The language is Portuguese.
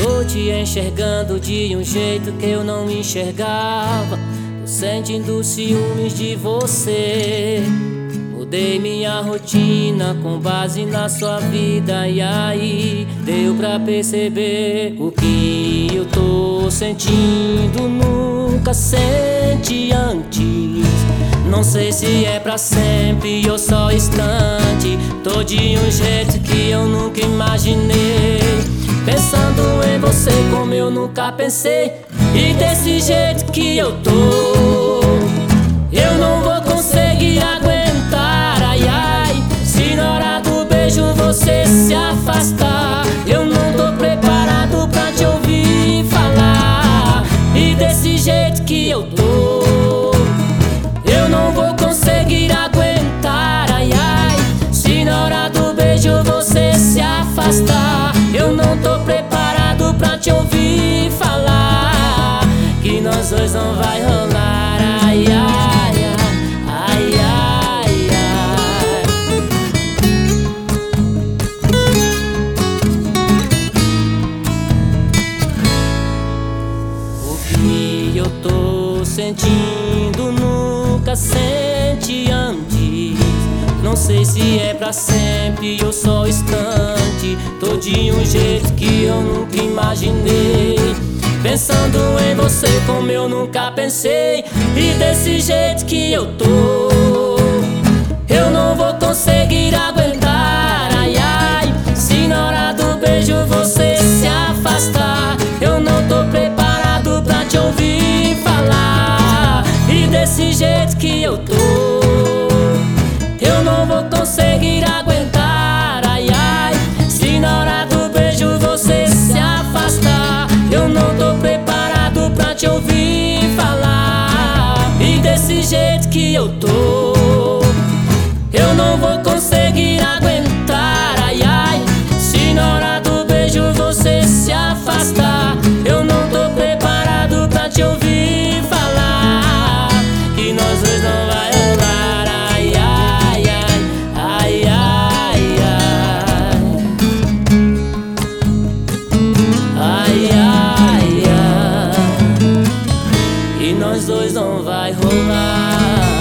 Tô te enxergando de um jeito que eu não enxergava. Tô sentindo ciúmes de você. Mudei minha rotina com base na sua vida. E aí, deu pra perceber o que eu tô sentindo. Nunca senti antes. Não sei se é pra sempre ou só instante. Tô de um jeito que eu nunca imaginei, pensando em você como eu nunca pensei. E desse jeito que eu tô, eu não vou conseguir aguentar. Ai, ai, se na hora do beijo você se afastar, eu não tô preparado pra te ouvir falar. E desse jeito que eu tô, eu não vou conseguir aguentar. Ai, ai, se na hora do beijo você se afastar, eu não tô preparado pra te ouvir falar que nós dois não vai rolar. Ai, ai, ai, ai, ai. O que eu tô sentindo nunca senti antes. Não sei se é pra sempre ou só instante. Tô de um jeito que eu nunca imaginei, pensando em você como eu nunca pensei. E desse jeito que eu tô, eu não vou conseguir aguentar. Ai, ai, se na hora do beijo você se afastar, eu não tô preparado pra te ouvir falar. E desse jeito que eu tô, eu não vou conseguir aguentar. Ai, ai, se na hora do beijo você se afastar, eu não tô preparado pra te ouvir falar. E desse jeito que eu tô, eu não vou conseguir aguentar. Ai, ai, se na hora do beijo você se afastar, eu não tô preparado pra te ouvir falar que nós dois não vai rolar. Ai, ai, ai, ai, ai, ai, ai, ai, ai, e nós dois não vai rolar.